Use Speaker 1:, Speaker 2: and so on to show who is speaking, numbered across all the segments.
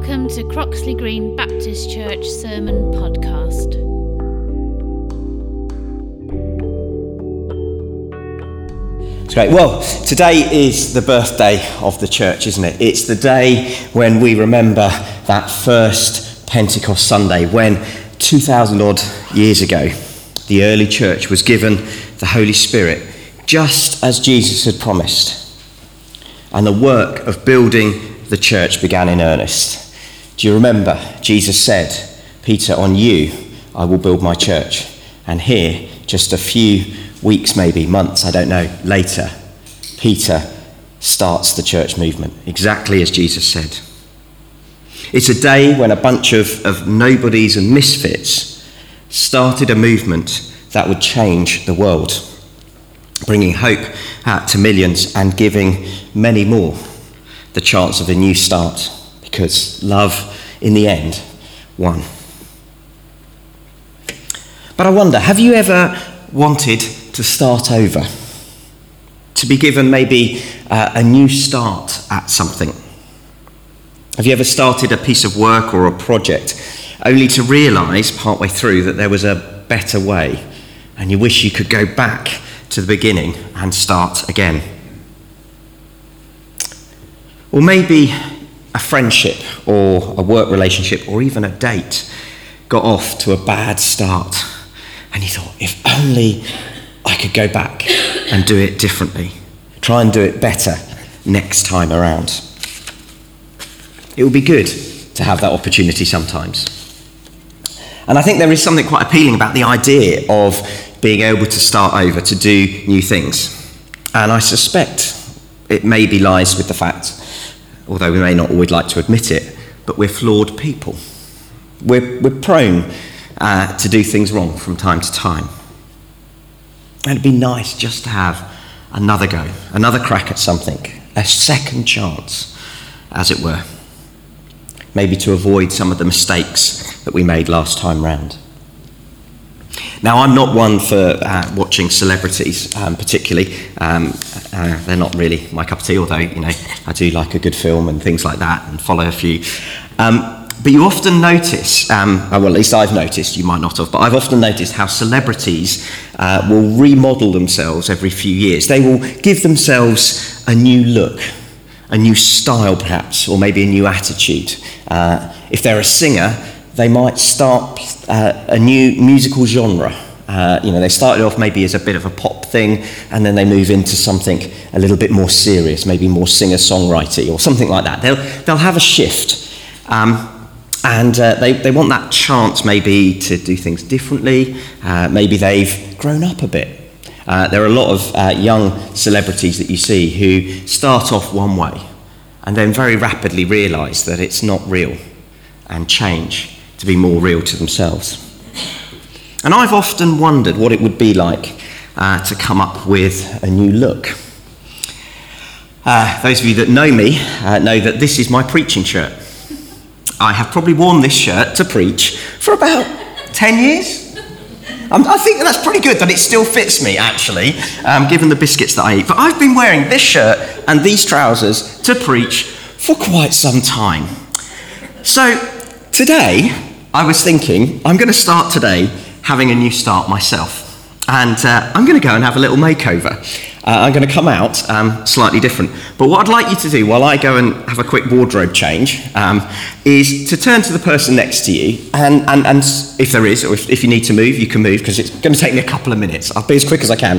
Speaker 1: Welcome to Croxley Green Baptist Church Sermon Podcast.
Speaker 2: It's great. Well, today is the birthday of the church, isn't it? It's the day when we remember that first Pentecost Sunday, when 2,000 odd years ago, the early church was given the Holy Spirit, just as Jesus had promised. And the work of building the church began in earnest. Do you remember? Jesus said, "Peter, on you I will build my church." And here, just a few weeks, maybe months, I don't know, later, Peter starts the church movement, exactly as Jesus said. It's a day when a bunch of nobodies and misfits started a movement that would change the world, bringing hope to millions and giving many more the chance of a new start, because love, in the end, won. But I wonder, have you ever wanted to start over? To be given maybe a new start at something? Have you ever started a piece of work or a project only to realise partway through that there was a better way, and you wish you could go back to the beginning and start again? Or maybe a friendship or a work relationship or even a date got off to a bad start, and you thought, if only I could go back and do it differently, try and do it better next time around. It would be good to have that opportunity sometimes. And I think there is something quite appealing about the idea of being able to start over, to do new things. And I suspect it maybe lies with the fact, although we may not always like to admit it, but we're flawed people. We're prone to do things wrong from time to time. And it'd be nice just to have another go, another crack at something, a second chance, as it were. Maybe to avoid some of the mistakes that we made last time round. Now, I'm not one for watching celebrities, particularly. They're not really my cup of tea, although, I do like a good film and things like that, and follow a few. But you often notice, well, at least I've noticed, you might not have, but I've often noticed how celebrities will remodel themselves every few years. They will give themselves a new look, a new style perhaps, or maybe a new attitude. If they're a singer, they might start a new musical genre. They started off maybe as a bit of a pop thing, and then they move into something a little bit more serious, maybe more singer-songwriter or something like that. They'll have a shift, and they want that chance maybe to do things differently. Maybe they've grown up a bit. There are a lot of young celebrities that you see who start off one way and then very rapidly realise that it's not real and change to be more real to themselves. And I've often wondered what it would be like to come up with a new look. Those of you that know me know that this is my preaching shirt. I have probably worn this shirt to preach for about 10 years. I think that's pretty good that it still fits me, actually, given the biscuits that I eat. But I've been wearing this shirt and these trousers to preach for quite some time. So today, I was thinking, I'm going to start today having a new start myself. And I'm going to go and have a little makeover. I'm going to come out slightly different. But what I'd like you to do while I go and have a quick wardrobe change is to turn to the person next to you, and if there is, or if you need to move, you can move, because it's going to take me a couple of minutes. I'll be as quick as I can.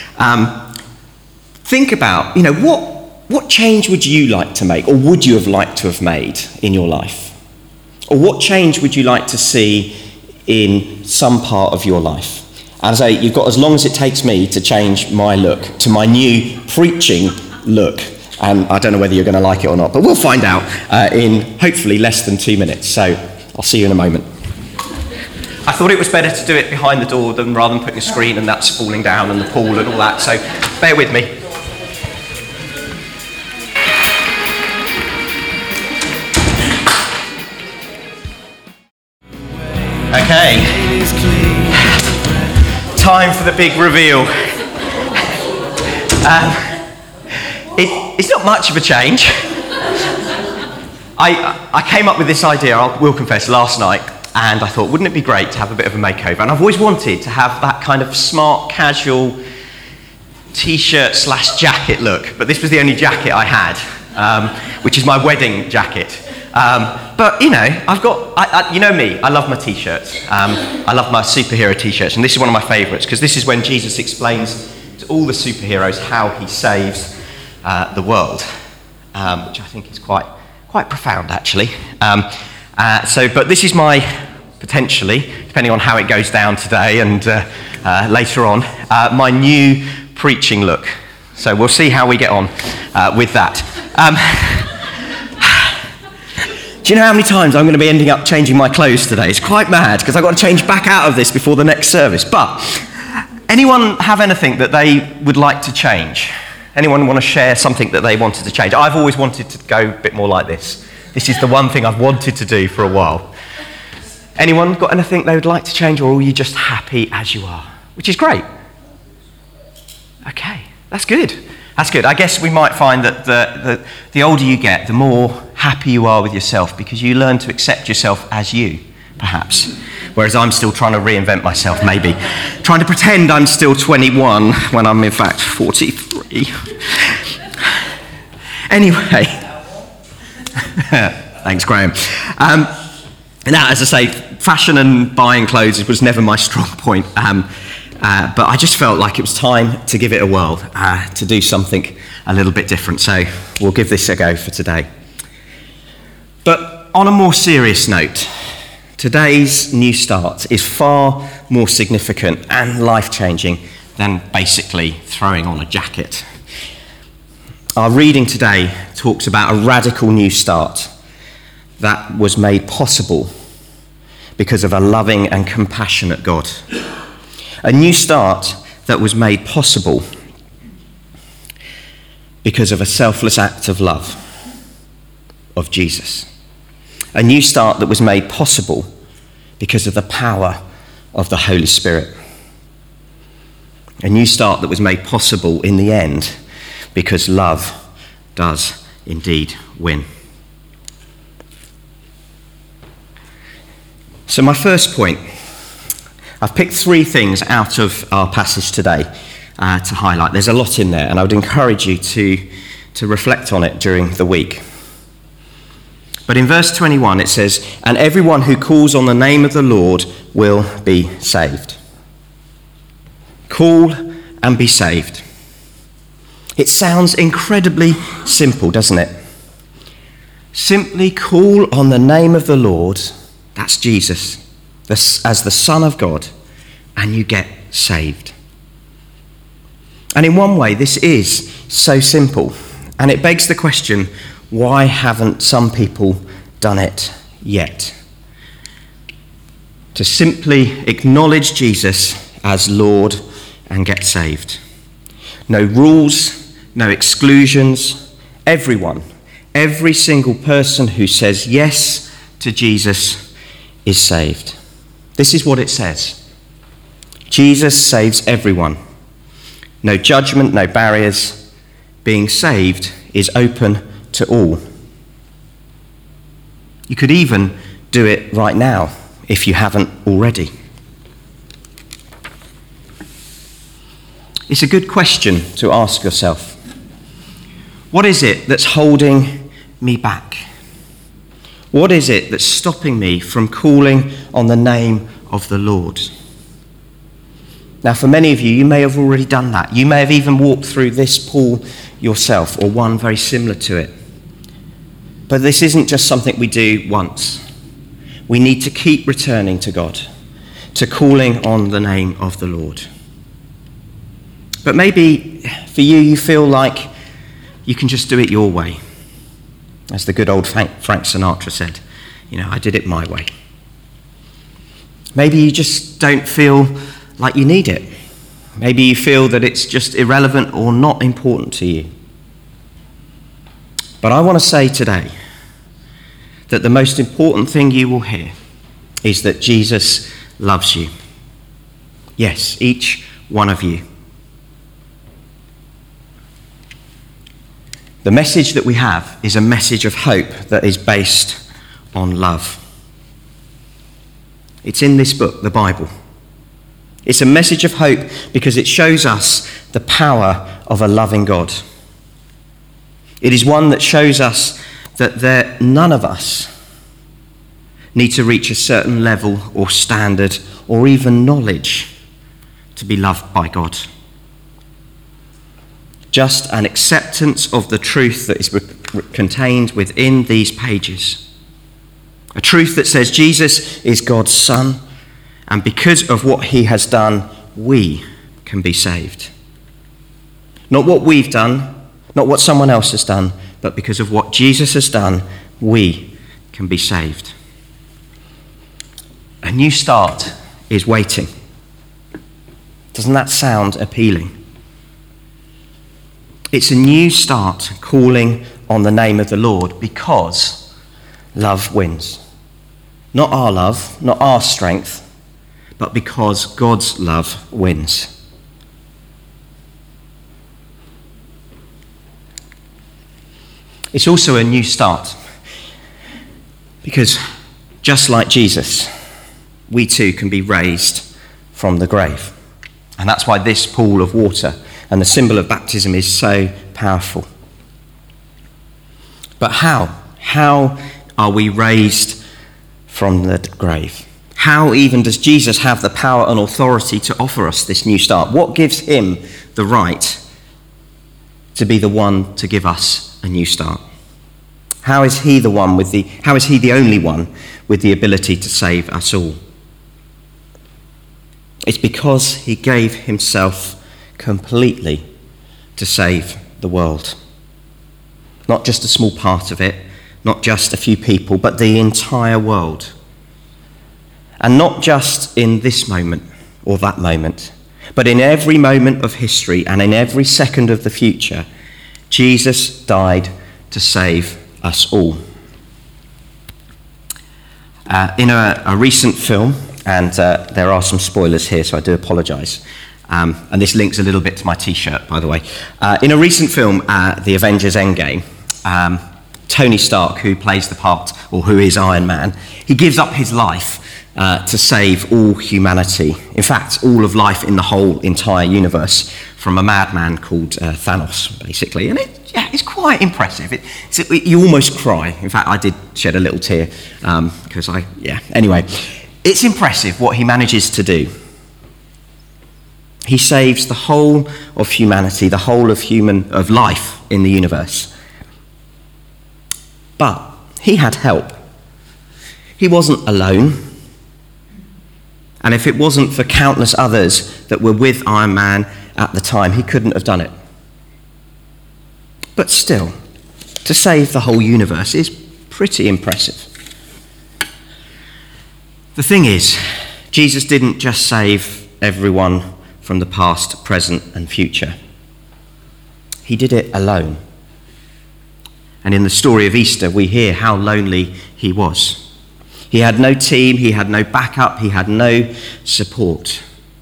Speaker 2: Think about, what change would you like to make, or would you have liked to have made in your life? Or what change would you like to see in some part of your life? And I say, you've got as long as it takes me to change my look to my new preaching look. And I don't know whether you're going to like it or not, but we'll find out in hopefully less than 2 minutes. So I'll see you in a moment. I thought it was better to do it behind the door rather than putting a screen and that's falling down and the pool and all that. So bear with me. Okay. Time for the big reveal. It's not much of a change. I came up with this idea, I will confess, last night, and I thought, wouldn't it be great to have a bit of a makeover? And I've always wanted to have that kind of smart, casual t-shirt / jacket look, but this was the only jacket I had, which is my wedding jacket. But, you know, you know me, I love my t-shirts. I love my superhero t-shirts, and this is one of my favourites, because this is when Jesus explains to all the superheroes how he saves the world, which I think is quite profound, actually. But this is my, potentially, depending on how it goes down today and later on, my new preaching look. So we'll see how we get on with that. Do you know how many times I'm going to be ending up changing my clothes today? It's quite mad, because I've got to change back out of this before the next service. But anyone have anything that they would like to change? Anyone want to share something that they wanted to change? I've always wanted to go a bit more like this. This is the one thing I've wanted to do for a while. Anyone got anything they would like to change, or are you just happy as you are? Which is great. Okay, that's good. That's good. I guess we might find that the older you get, the more happy you are with yourself, because you learn to accept yourself as you, perhaps. Whereas I'm still trying to reinvent myself, maybe. Trying to pretend I'm still 21 when I'm in fact 43. Anyway. Thanks, Graham. Now, as I say, fashion and buying clothes was never my strong point. But I just felt like it was time to give it a whirl, to do something a little bit different. So we'll give this a go for today. But on a more serious note, today's new start is far more significant and life-changing than basically throwing on a jacket. Our reading today talks about a radical new start that was made possible because of a loving and compassionate God. A new start that was made possible because of a selfless act of love of Jesus. A new start that was made possible because of the power of the Holy Spirit. A new start that was made possible in the end because love does indeed win. So my first point, I've picked 3 things out of our passage today to highlight. There's a lot in there, and I would encourage you to reflect on it during the week. But in verse 21 it says, "And everyone who calls on the name of the Lord will be saved." Call and be saved. It sounds incredibly simple, doesn't it? Simply call on the name of the Lord, that's Jesus, as the Son of God, and you get saved. And in one way, this is so simple. And it begs the question, why haven't some people done it yet? To simply acknowledge Jesus as Lord and get saved. No rules, no exclusions. Everyone, every single person who says yes to Jesus is saved. This is what it says. Jesus saves everyone. No judgment, no barriers. Being saved is open to all. You could even do it right now if you haven't already. It's a good question to ask yourself. What is it that's holding me back? What is it that's stopping me from calling on the name of the Lord? Now, for many of you, you may have already done that. You may have even walked through this pool yourself, or one very similar to it. But this isn't just something we do once. We need to keep returning to God, to calling on the name of the Lord. But maybe for you, you feel like you can just do it your way. As the good old Frank Sinatra said, I did it my way. Maybe you just don't feel like you need it. Maybe you feel that it's just irrelevant or not important to you. But I want to say today that the most important thing you will hear is that Jesus loves you. Yes, each one of you. The message that we have is a message of hope that is based on love. It's in this book, the Bible. It's a message of hope because it shows us the power of a loving God. It is one that shows us that none of us need to reach a certain level or standard or even knowledge to be loved by God. Just an acceptance of the truth that is contained within these pages. A truth that says Jesus is God's Son, and because of what he has done, we can be saved. Not what we've done, not what someone else has done, but because of what Jesus has done, we can be saved. A new start is waiting. Doesn't that sound appealing? It's a new start calling on the name of the Lord because love wins. Not our love, not our strength, but because God's love wins. It's also a new start because just like Jesus, we too can be raised from the grave. And that's why this pool of water and the symbol of baptism is so powerful. But how? How are we raised from the grave? How even does Jesus have the power and authority to offer us this new start? What gives him the right to be the one to give us a new start? How is he the only one with the ability to save us all? It's because he gave himself completely to save the world. Not just a small part of it, not just a few people, but the entire world. And not just in this moment or that moment, but in every moment of history and in every second of the future, Jesus died to save us all. In a recent film, and there are some spoilers here, so I do apologise. And this links a little bit to my t-shirt, by the way. In a recent film, The Avengers Endgame, Tony Stark, who plays the part, or who is Iron Man, he gives up his life to save all humanity. In fact, all of life in the whole entire universe, from a madman called Thanos, basically. And it's quite impressive. You almost cry. In fact, I did shed a little tear because Anyway, it's impressive what he manages to do. He saves the whole of humanity, the whole of life in the universe. But he had help. He wasn't alone. And if it wasn't for countless others that were with Iron Man at the time, he couldn't have done it. But still, to save the whole universe is pretty impressive. The thing is, Jesus didn't just save everyone from the past, present, and future. He did it alone. And in the story of Easter, we hear how lonely he was. He had no team, he had no backup, he had no support.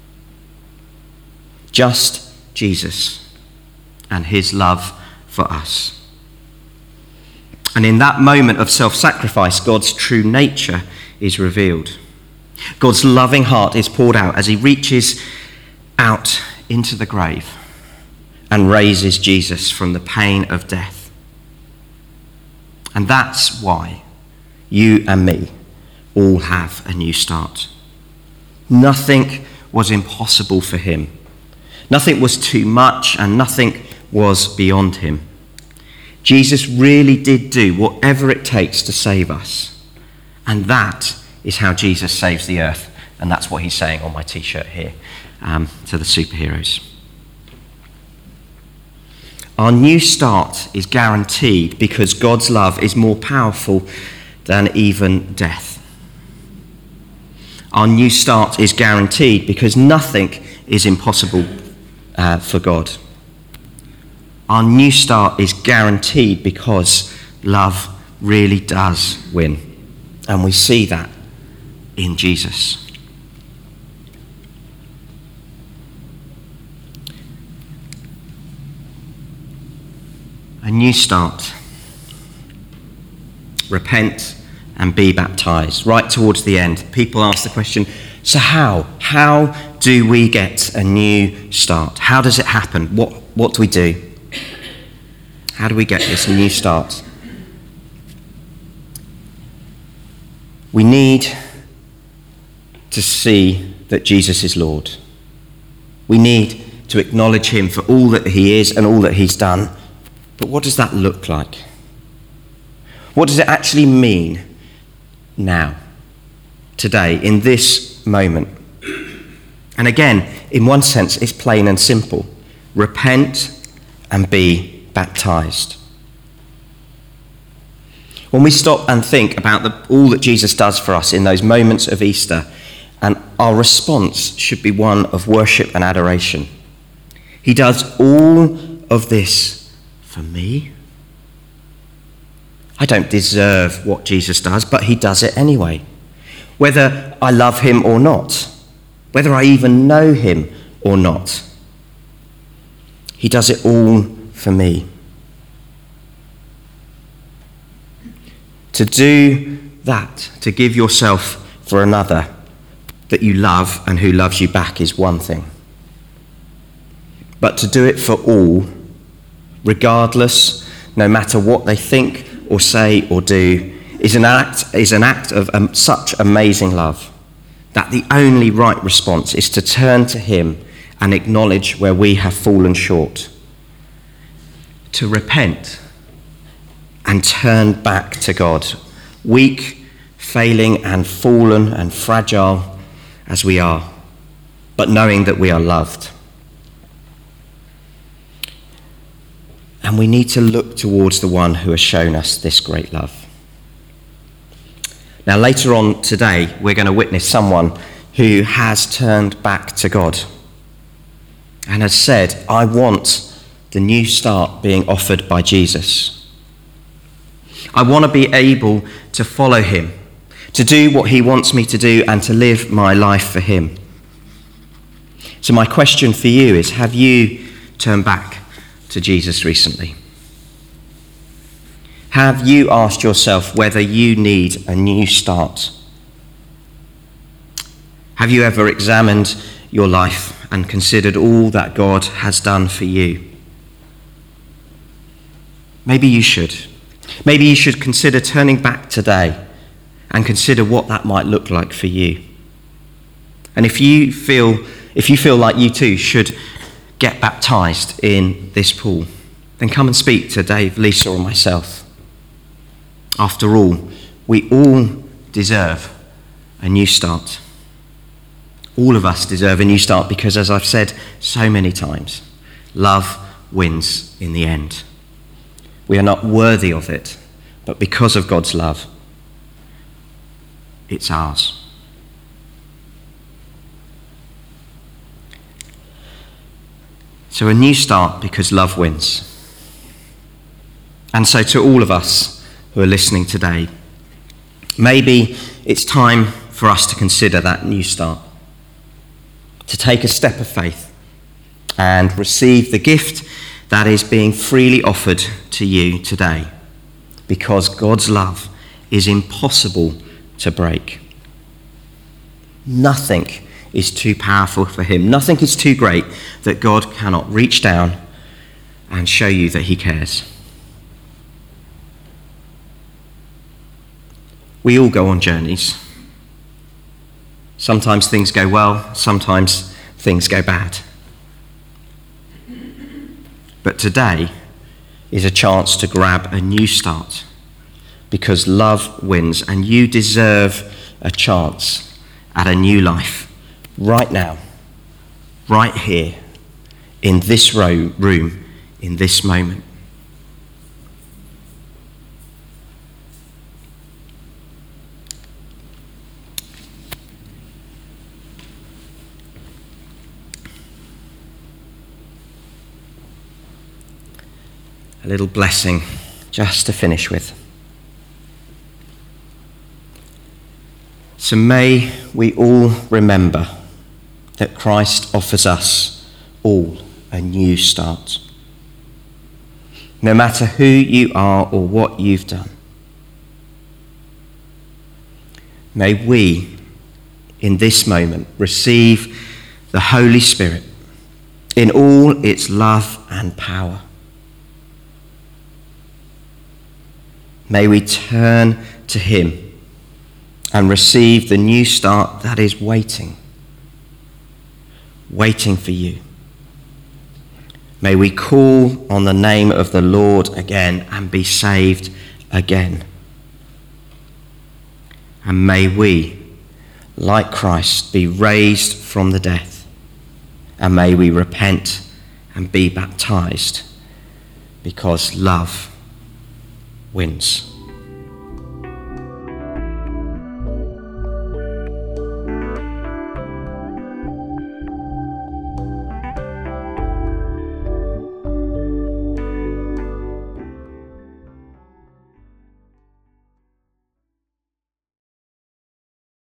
Speaker 2: Just Jesus and his love for us. And in that moment of self-sacrifice, God's true nature is revealed. God's loving heart is poured out as he reaches out into the grave and raises Jesus from the pain of death. And that's why you and me all have a new start. Nothing was impossible for him. Nothing was too much and nothing was beyond him. Jesus really did do whatever it takes to save us. And that is how Jesus saves the earth. And that's what he's saying on my t-shirt here to the superheroes. Our new start is guaranteed because God's love is more powerful than even death. Our new start is guaranteed because nothing is impossible for God. Our new start is guaranteed because love really does win. And we see that in Jesus. A new start. Repent and be baptized. Right towards the end, people ask the question, so how? How do we get a new start? How does it happen? What do we do? How do we get this new start? We need to see that Jesus is Lord. We need to acknowledge him for all that he is and all that he's done. But what does that look like? What does it actually mean now, today, in this moment? And again, in one sense, it's plain and simple. Repent and be baptized. When we stop and think about all that Jesus does for us in those moments of Easter, and our response should be one of worship and adoration. He does all of this for me. I don't deserve what Jesus does, but he does it anyway. Whether I love him or not, whether I even know him or not, he does it all for me. To do that, to give yourself for another that you love and who loves you back is one thing. But to do it for all, regardless, no matter what they think or say or do, is an act of such amazing love that the only right response is to turn to him and acknowledge where we have fallen short. To repent and turn back to God, weak, failing and fallen and fragile as we are, but knowing that we are loved. And we need to look towards the one who has shown us this great love. Now, later on today, we're going to witness someone who has turned back to God and has said, I want the new start being offered by Jesus. I want to be able to follow him, to do what he wants me to do, and to live my life for him. So my question for you is, have you turned back to Jesus recently? Have you asked yourself whether you need a new start? Have you ever examined your life and considered all that God has done for you? Maybe you should. Maybe you should consider turning back today and consider what that might look like for you. And if you feel like you too should get baptized in this pool, then come and speak to Dave, Lisa, or myself. After all, we all deserve a new start. All of us deserve a new start because, as I've said so many times, love wins in the end. We are not worthy of it, but because of God's love, it's ours. So a new start because love wins. And so to all of us who are listening today, maybe it's time for us to consider that new start, to take a step of faith and receive the gift that is being freely offered to you today, because God's love is impossible to break. Nothing is too powerful for him. Nothing is too great that God cannot reach down and show you that he cares. We all go on journeys. Sometimes things go well, sometimes things go bad. But today is a chance to grab a new start, because love wins and you deserve a chance at a new life right now, right here, in this room, in this moment. A little blessing just to finish with. So may we all remember that Christ offers us all a new start. no matter who you are or what you've done. May we, in this moment, receive the Holy Spirit in all its love and power. May we turn to him and receive the new start that is waiting for you. May we call on the name of the Lord again and be saved again. And may we, like Christ, be raised from the dead. And may we repent and be baptized, because love wins.